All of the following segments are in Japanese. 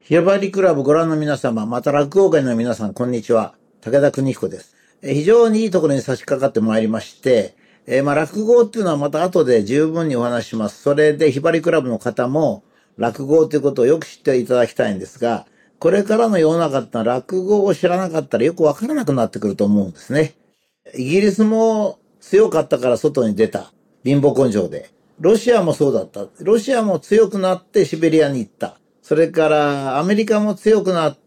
ひばりクラブご覧の皆様、また落語界の皆さん、こんにちは。武田邦彦です。非常にいいところに差し掛かってまいりまして、落語っていうのはまた後で十分にお話しします。それで、ひばりクラブの方も、落語ということをよく知っていただきたいんですが、これからの世の中ってのは落語を知らなかったらよくわからなくなってくると思うんですね。イギリスも強かったから外に出た。貧乏根性で。ロシアもそうだった。ロシアも強くなってシベリアに行った。それからアメリカも強くなって、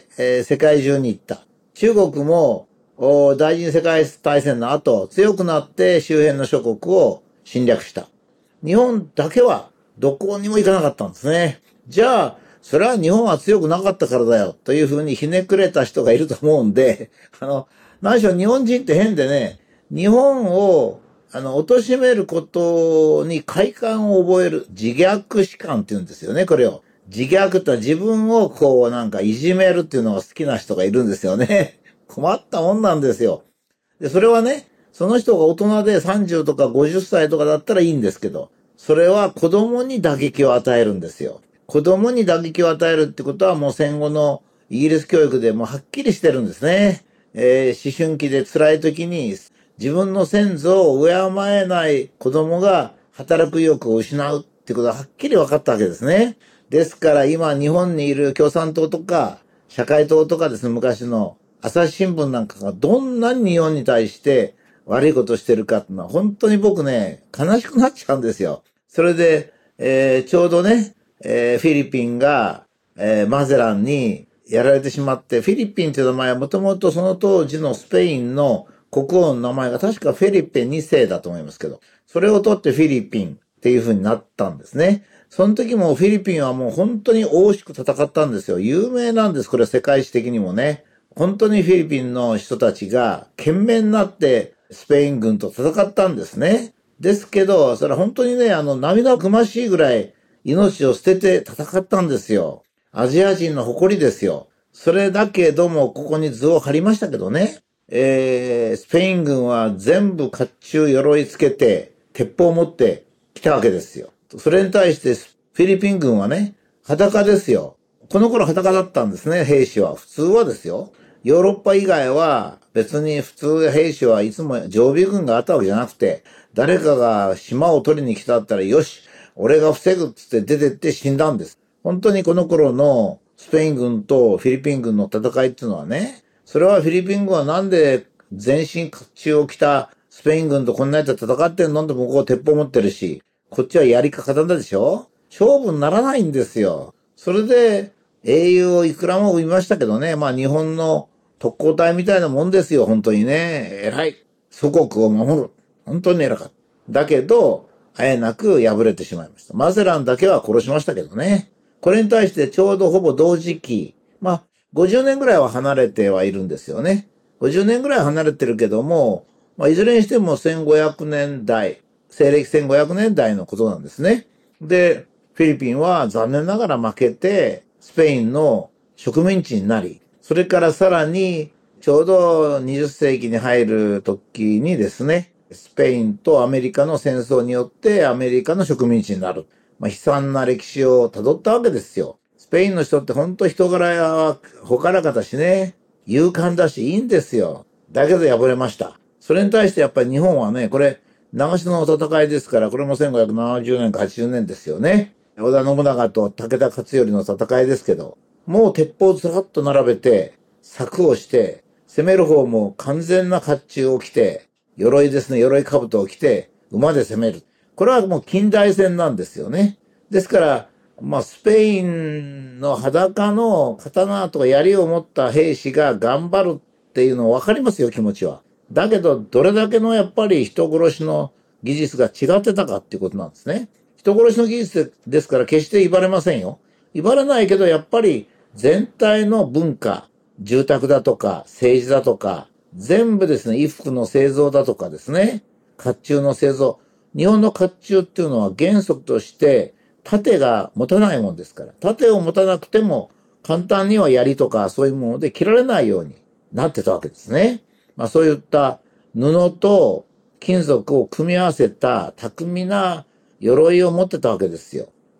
世界中に行った。中国も第二次世界大戦の後強くなって周辺の諸国を侵略した。日本だけはどこにも行かなかったんですね。じゃあ、それは日本は強くなかったからだよというふうにひねくれた人がいると思うんで、何しろ日本人って変でね、日本を貶めることに快感を覚える自虐史観って言うんですよね、これを。自虐って自分をこうなんかいじめるっていうのが好きな人がいるんですよね。困ったもんなんですよ。で、それはね、その人が大人で30とか50歳とかだったらいいんですけど、それは子供に打撃を与えるんですよ。子供に打撃を与えるってことはもう戦後のイギリス教育でもうはっきりしてるんですね。思春期で辛い時に自分の先祖を敬えない子供が働く意欲を失うってことははっきり分かったわけですね。ですから今日本にいる共産党とか社会党とかですね、昔の朝日新聞なんかがどんなに日本に対して悪いことをしてるかっていうのは本当に僕ね、悲しくなっちゃうんですよ。それで、ちょうどね、フィリピンが、マゼランにやられてしまって、フィリピンという名前はもともとその当時のスペインの国王の名前が確かフェリペ2世だと思いますけど、それを取ってフィリピンっていう風になったんですね。その時もフィリピンはもう本当に大しく戦ったんですよ。有名なんです。これは世界史的にもね。本当にフィリピンの人たちが懸命になってスペイン軍と戦ったんですね。ですけど、それは本当にね、涙ぐましいぐらい命を捨てて戦ったんですよ。アジア人の誇りですよ。それだけども、ここに図を貼りましたけどね。スペイン軍は全部甲冑鎧つけて、鉄砲を持って来たわけですよ。それに対してフィリピン軍はね、裸ですよ。この頃裸だったんですね、兵士は。普通はですよ。ヨーロッパ以外は別に普通兵士はいつも常備軍があったわけじゃなくて、誰かが島を取りに来たったら、よし、俺が防ぐっつって出てって死んだんです。本当にこの頃のスペイン軍とフィリピン軍の戦いっていうのはね、それはフィリピン軍はなんで全身甲冑を着たスペイン軍とこんなやつ戦ってんのって向こう鉄砲持ってるし、こっちは槍か刀でしょ？勝負にならないんですよ。それで英雄をいくらも生みましたけどね、まあ日本の特攻隊みたいなもんですよ、本当にね。偉い。祖国を守る。本当に偉かった。だけど、あえなく敗れてしまいました。マゼランだけは殺しましたけどね。これに対してちょうどほぼ同時期、まあ、50年ぐらいは離れてはいるんですよね。50年ぐらい離れてるけども、まあ、いずれにしても1500年代、西暦1500年代のことなんですね。で、フィリピンは残念ながら負けて、スペインの植民地になり、それからさらに、ちょうど20世紀に入る時にですね、スペインとアメリカの戦争によってアメリカの植民地になる。まあ、悲惨な歴史を辿ったわけですよ。スペインの人って本当人柄はほからかだしね、勇敢だしいいんですよ。だけど敗れました。それに対してやっぱり日本はね、これ、長篠の戦いですから、これも1570年か80年ですよね。織田信長と武田勝頼の戦いですけど、もう鉄砲をずらっと並べて、策をして、攻める方も完全な甲冑を着て、鎧ですね、鎧兜を着て、馬で攻める。これはもう近代戦なんですよね。ですから、まあ、スペインの裸の刀とか槍を持った兵士が頑張るっていうの分かりますよ、気持ちは。だけど、どれだけのやっぱり人殺しの技術が違ってたかっていうことなんですね。人殺しの技術ですから決して威張れませんよ。威張らないけど、やっぱり全体の文化、住宅だとか政治だとか、全部ですね、衣服の製造だとかですね、甲冑の製造。日本の甲冑っていうのは原則として盾が持たないもんですから、盾を持たなくても簡単には槍とかそういうもので切られないようになってたわけですね。まあそういった布と金属を組み合わせた巧みな鎧を持ってたわけですよ。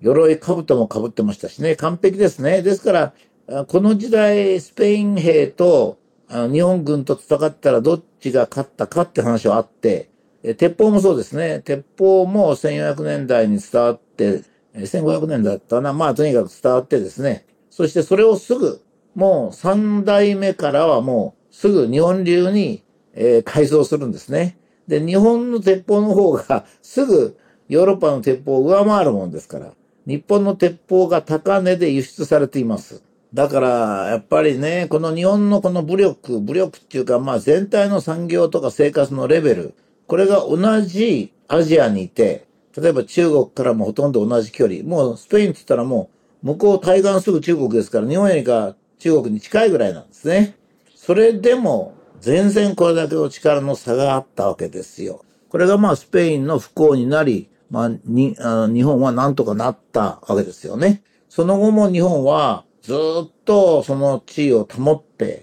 鎧兜も被ってましたしね、完璧ですね。ですから、この時代、スペイン兵と日本軍と戦ったらどっちが勝ったかって話はあって、鉄砲もそうですね。鉄砲も1400年代に伝わって、1500年だったかな。まあとにかく伝わってですね。そしてそれをすぐ、もう3代目からはもうすぐ日本流に、改造するんですね。で、日本の鉄砲の方がすぐヨーロッパの鉄砲を上回るもんですから、日本の鉄砲が高値で輸出されています。だから、やっぱりね、この日本のこの武力っていうか、まあ全体の産業とか生活のレベル、これが同じアジアにいて、例えば中国からもほとんど同じ距離、もうスペインって言ったらもう向こう対岸すぐ中国ですから、日本よりか中国に近いぐらいなんですね。それでも全然これだけの力の差があったわけですよ。これがまあスペインの不幸になり、まあ日本はなんとかなったわけですよね。その後も日本はずっとその地位を保って、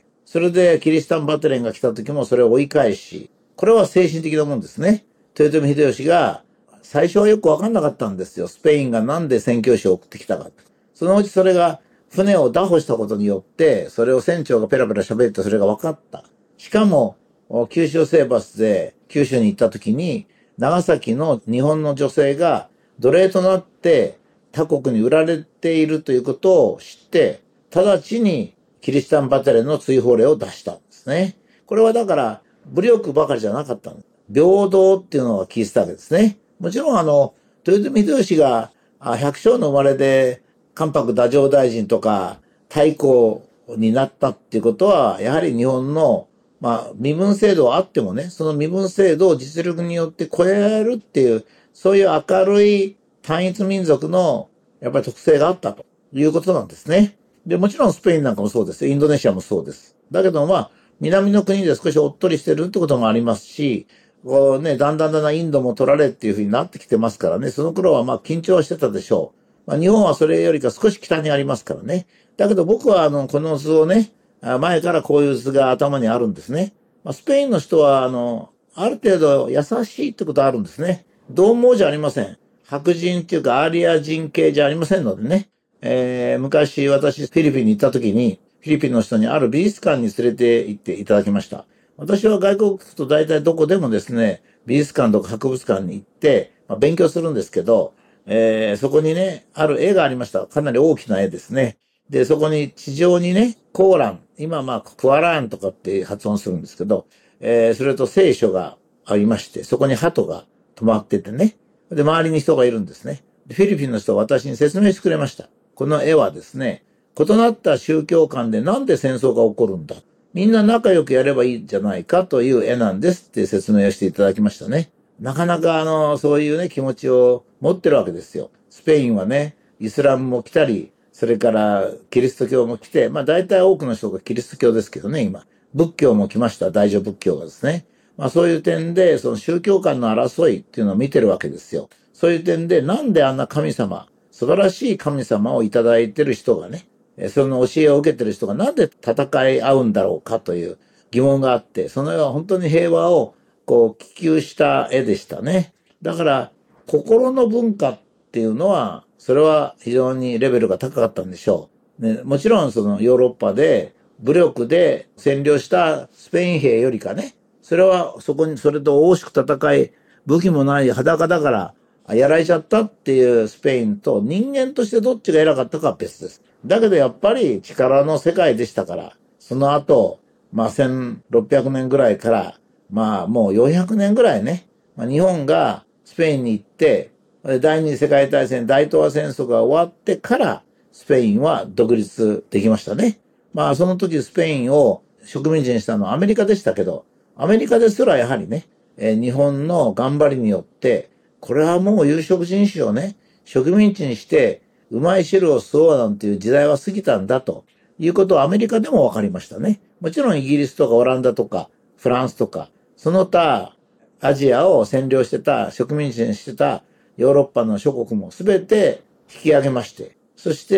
それでキリシタンバテレンが来た時もそれを追い返し、これは精神的なもんですね。豊臣秀吉が最初はよくわかんなかったんですよ。スペインがなんで宣教師を送ってきたか。そのうちそれが船を拿捕したことによって、それを船長がペラペラ喋ってそれが分かった。しかも、九州征伐で九州に行った時に、長崎の日本の女性が奴隷となって他国に売られているということを知って、直ちにキリシタンバテレンの追放令を出したんですね。これはだから、武力ばかりじゃなかったんです。平等っていうのが聞いてたわけですね。もちろん豊臣秀吉が百姓の生まれで関白太政大臣とか太閤になったっていうことは、やはり日本の、まあ、身分制度はあってもね、その身分制度を実力によって超えるっていう、そういう明るい単一民族の、やっぱり特性があったということなんですね。で、もちろんスペインなんかもそうです。インドネシアもそうです。だけどまあ、南の国で少しおっとりしてるってこともありますし、こうね、だんだんインドも取られっていう風になってきてますからね、その頃はまあ緊張してたでしょう。まあ日本はそれよりか少し北にありますからね。だけど僕はこの図をね、前からこういう図が頭にあるんですね。まあ、スペインの人はある程度優しいってことあるんですね。獰猛じゃありません。白人っていうかアーリア人系じゃありませんのでね。昔私フィリピンに行った時に、フィリピンの人にある美術館に連れて行っていただきました。私は外国行くと大体どこでもですね、美術館とか博物館に行って、まあ、勉強するんですけど、そこにね、ある絵がありました。かなり大きな絵ですね。で、そこに地上にね、コーラン、今まあクアラーンとかって発音するんですけど、それと聖書がありまして、そこに鳩が止まっててね。で、周りに人がいるんですね。フィリピンの人は私に説明してくれました。この絵はですね、異なった宗教間でなんで戦争が起こるんだ。みんな仲良くやればいいんじゃないかという絵なんですって説明をしていただきましたね。なかなかそういうね、気持ちを持ってるわけですよ。スペインはね、イスラムも来たり、それからキリスト教も来て、まあ大体多くの人がキリスト教ですけどね、今。仏教も来ました、大乗仏教がですね。まあそういう点で、その宗教間の争いっていうのを見てるわけですよ。そういう点で、なんであんな神様、素晴らしい神様をいただいてる人がね、その教えを受けてる人がなんで戦い合うんだろうかという疑問があって、その絵は本当に平和をこう希求した絵でしたね。だから、心の文化っていうのは、それは非常にレベルが高かったんでしょう。ね、もちろんそのヨーロッパで武力で占領したスペイン兵よりかね、それはそこにそれと大しく戦い、武器もない裸だからやられちゃったっていうスペインと人間としてどっちが偉かったかは別です。だけどやっぱり力の世界でしたから、その後、まあ1600年ぐらいから、まあもう400年ぐらいね、まあ、日本がスペインに行って、第二次世界大戦、大東亜戦争が終わってから、スペインは独立できましたね。まあその時スペインを植民地にしたのはアメリカでしたけど、アメリカですらやはりね、日本の頑張りによって、これはもう有色人種をね、植民地にして、うまい汁を吸おうなんていう時代は過ぎたんだということをアメリカでも分かりましたね。もちろんイギリスとかオランダとかフランスとか、その他アジアを占領してた、植民地にしてたヨーロッパの諸国も全て引き上げまして、そして、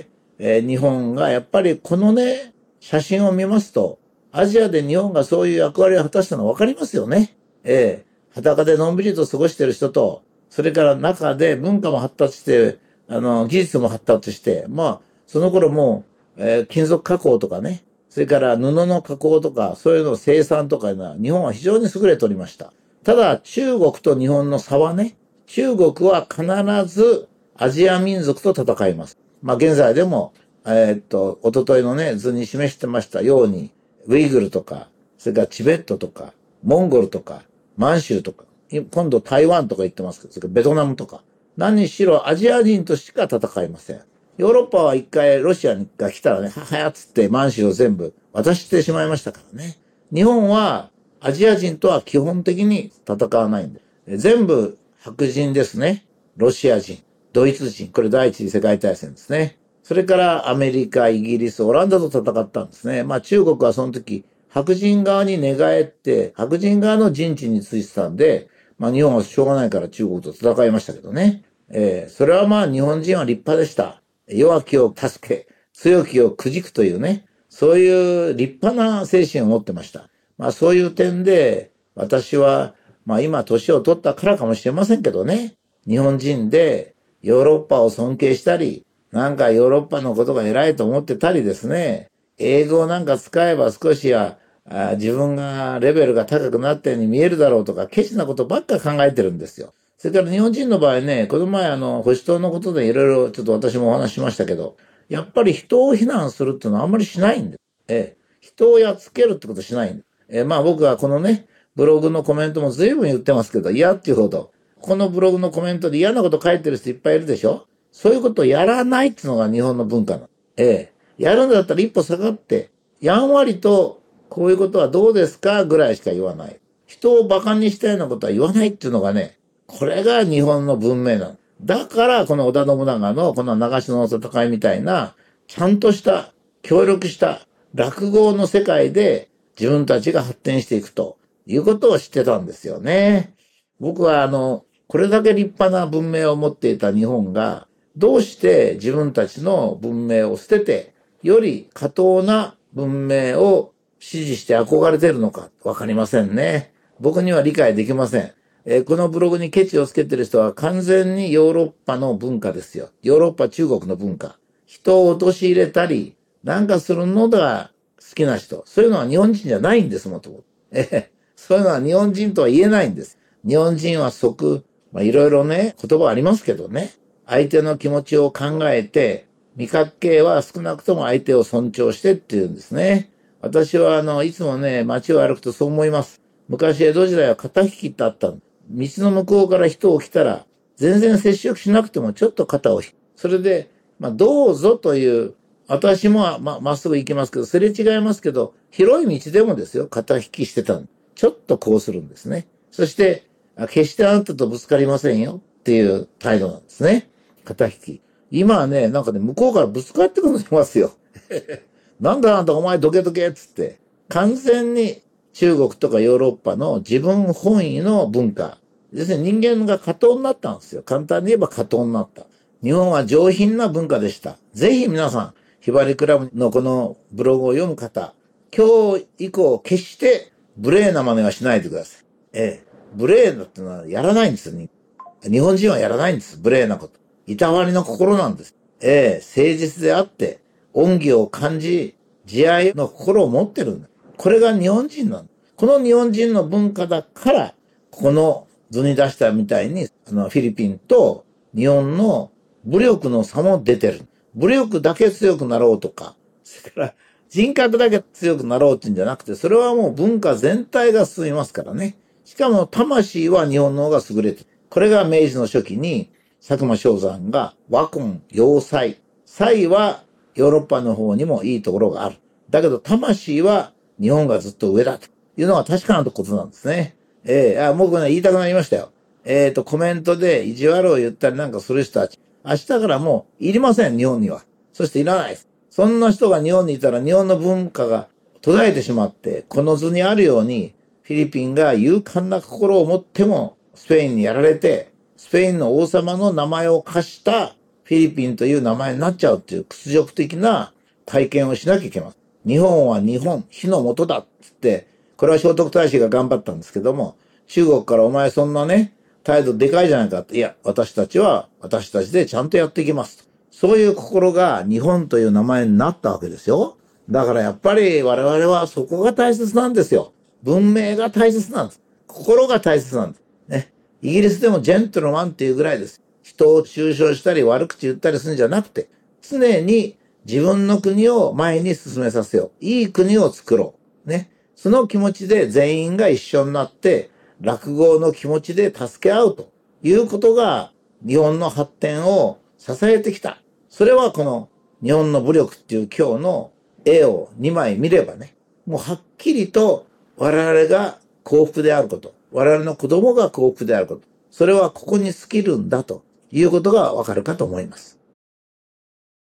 日本がやっぱりこのね、写真を見ますと、アジアで日本がそういう役割を果たしたの分かりますよね。裸でのんびりと過ごしている人と、それから中で文化も発達して、 技術も発達して、その頃もう、金属加工とかね、それから布の加工とか、そういうの生産とかいうのは、日本は非常に優れておりました。ただ、中国と日本の差はね、中国は必ずアジア民族と戦います。現在でも、一昨日のね、図に示してましたように、ウイグルとか、それからチベットとか、モンゴルとか、満州とか、今度台湾とか言ってますけど、それからベトナムとか、何にしろアジア人としか戦いません。ヨーロッパは一回ロシアが来たらね、はやっつって満州を全部渡してしまいましたからね。日本はアジア人とは基本的に戦わないんで。全部白人ですね。ロシア人、ドイツ人、これ第一次世界大戦ですね。それからアメリカ、イギリス、オランダと戦ったんですね。中国はその時、白人側に寝返って、白人側の陣地についてたんで、日本はしょうがないから中国と戦いましたけどね。それは日本人は立派でした。弱きを助け、強きをくじくというね、そういう立派な精神を持ってました。そういう点で、私は、今年を取ったからかもしれませんけどね、日本人でヨーロッパを尊敬したり、なんかヨーロッパのことが偉いと思ってたりですね、英語をなんか使えば少しは自分がレベルが高くなったように見えるだろうとか、ケチなことばっか考えてるんですよ。それから日本人の場合ね、この前保守党のことでいろいろちょっと私もお話ししましたけど、やっぱり人を非難するっていうのはあんまりしないんです。人をやっつけるってことしないんです。僕はこのね、ブログのコメントも随分言ってますけど、嫌っていうほど、このブログのコメントで嫌なこと書いてる人いっぱいいるでしょ。そういうことをやらないっていうのが日本の文化なの。やるんだったら一歩下がって、やんわりと、こういうことはどうですかぐらいしか言わない。人を馬鹿にしたようなことは言わないっていうのがね、これが日本の文明なの。だから、この織田信長のこの長篠の戦いみたいな、ちゃんとした協力した落語の世界で自分たちが発展していくということを知ってたんですよね。僕はこれだけ立派な文明を持っていた日本が、どうして自分たちの文明を捨てて、より過当な文明を支持して憧れているのかわかりませんね。僕には理解できません。このブログにケチをつけてる人は完全にヨーロッパの文化ですよ。ヨーロッパ、中国の文化。人を陥れたり、なんかするのが好きな人。そういうのは日本人じゃないんです、もともと。そういうのは日本人とは言えないんです。日本人はいろいろね、言葉ありますけどね。相手の気持ちを考えて、味覚系は少なくとも相手を尊重してっていうんですね。私はいつもね、街を歩くとそう思います。昔江戸時代は肩引きってあったの。道の向こうから人を来たら、全然接触しなくてもちょっと肩を引く。それで、どうぞという、私もまっすぐ行きますけど、すれ違いますけど、広い道でもですよ、肩引きしてたの。ちょっとこうするんですね。そして、決してあなたとぶつかりませんよっていう態度なんですね。肩引き。今はね、なんかね、向こうからぶつかってくるのいますよ。なんだあんたお前どけどけっつって。完全に中国とかヨーロッパの自分本位の文化。要するに人間が過当になったんですよ。簡単に言えば過当になった。日本は上品な文化でした。ぜひ皆さん、ひばりクラブのこのブログを読む方、今日以降決して無礼な真似はしないでください。無礼だってのはやらないんですよ。日本人はやらないんです。無礼なこと。いたわりの心なんです。誠実であって、恩義を感じ、慈愛の心を持ってるんだ。これが日本人なんだ。この日本人の文化だから、この図に出したみたいに、フィリピンと日本の武力の差も出てる。武力だけ強くなろうとか、それから人格だけ強くなろうっていうんじゃなくて、それはもう文化全体が進みますからね。しかも魂は日本の方が優れてる。これが明治の初期に佐久間象山が和魂、要塞。才はヨーロッパの方にもいいところがある。だけど魂は日本がずっと上だというのは確かなことなんですね。僕ね、言いたくなりましたよ。コメントで意地悪を言ったりなんかする人たち。明日からもういりません、日本には。そしていらないです。そんな人が日本にいたら日本の文化が途絶えてしまって、この図にあるように、フィリピンが勇敢な心を持ってもスペインにやられて、スペインの王様の名前を貸したフィリピンという名前になっちゃうっていう屈辱的な体験をしなきゃいけません。日本は日本、火の元だって言って、これは聖徳太子が頑張ったんですけども、中国からお前そんなね、 態度でかいじゃないかって。いや、私たちは私たちでちゃんとやっていきますと。そういう心が日本という名前になったわけですよ。だからやっぱり我々はそこが大切なんですよ。文明が大切なんです。心が大切なんです。ね。イギリスでもジェントルマンっていうぐらいです。人を中傷したり悪口言ったりするんじゃなくて、常に自分の国を前に進めさせよう。いい国を作ろう。ね。その気持ちで全員が一緒になって、落語の気持ちで助け合うということが日本の発展を支えてきた。それはこの日本の武力っていう今日の絵を2枚見ればね、もうはっきりと我々が幸福であること、我々の子供が幸福であること、それはここに尽きるんだということがわかるかと思います。